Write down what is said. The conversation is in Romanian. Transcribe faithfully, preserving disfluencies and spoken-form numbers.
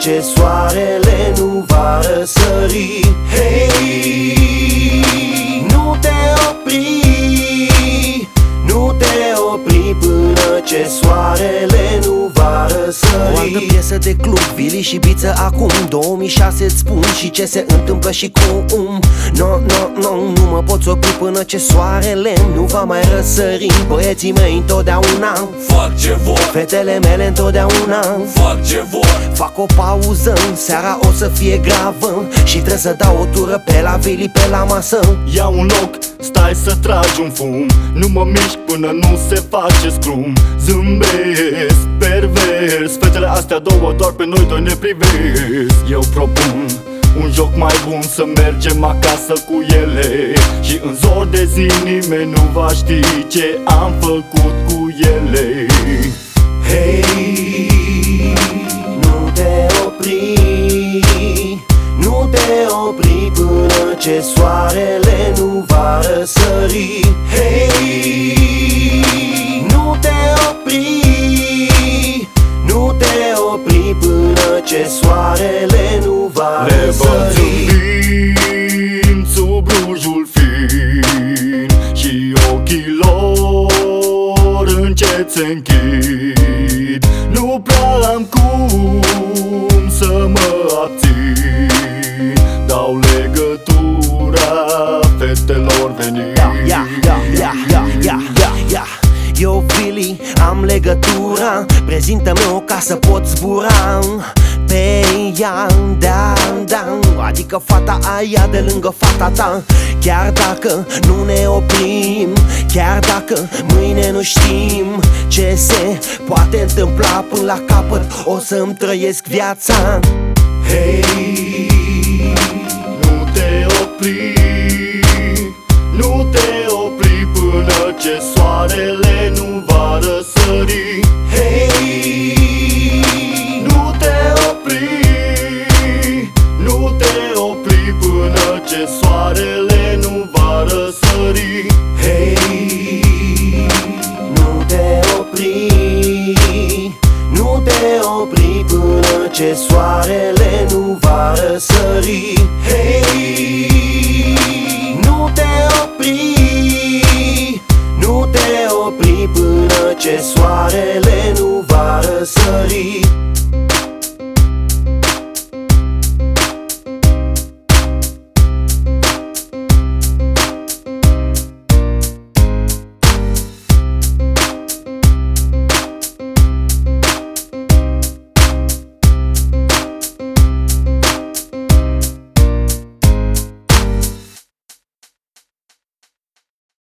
ce soarele nu va răsări. Hei, nu te opri, nu te opri până ce soarele nu va răsări. O altă piesă de club, Vili și Biță acum două mii șase îți spun și ce se întâmplă și cum. No, no, no, nu mă poți opri până ce soarele nu va mai răsări. Băieții mei întotdeauna fac ce vor, fetele mele întotdeauna fac ce vor. Fac o pauză, seara o să fie gravă și trebuie să dau o tură pe la Vili, pe la masă. Ia un loc, stai să tragi un fum, nu mă mișc până nu se face scrum. Zâmbesc, pervers, fetele astea două doar pe noi doi ne privesc. Eu propun un joc mai bun, să mergem acasă cu ele și în zor de zi nimeni nu va ști ce am făcut cu ele. Hei, nu te opri, nu te opri până ce soarele nu va răsări. Hei, nu te opri, nu te opri până ce soarele nu va Le răsări. bățâmbim sub rujul fin și ochii lor încet se închid. Nu prea am cum să mă abțin, dau legătura fetelor venind. Ia, ia, ia, ia, ia, ia, ia, ia. Eu, Vili, am legătura, prezintă-mi-o ca să pot zbura pe ea, da, da. Adică fata aia de lângă fata ta. Chiar dacă nu ne oprim, chiar dacă mâine nu știm ce se poate întâmpla până la capăt, o să-mi trăiesc viața. Hei, Nu te opri, nu te opri până ce soarele nu va răsări. hei, Nu te opri, nu te opri până ce soarele nu va răsări. hei, nu te opri, nu te opri până ce soarele nu va răsări. Hei, nu te opri, nu te opri până ce soarele nu va răsări.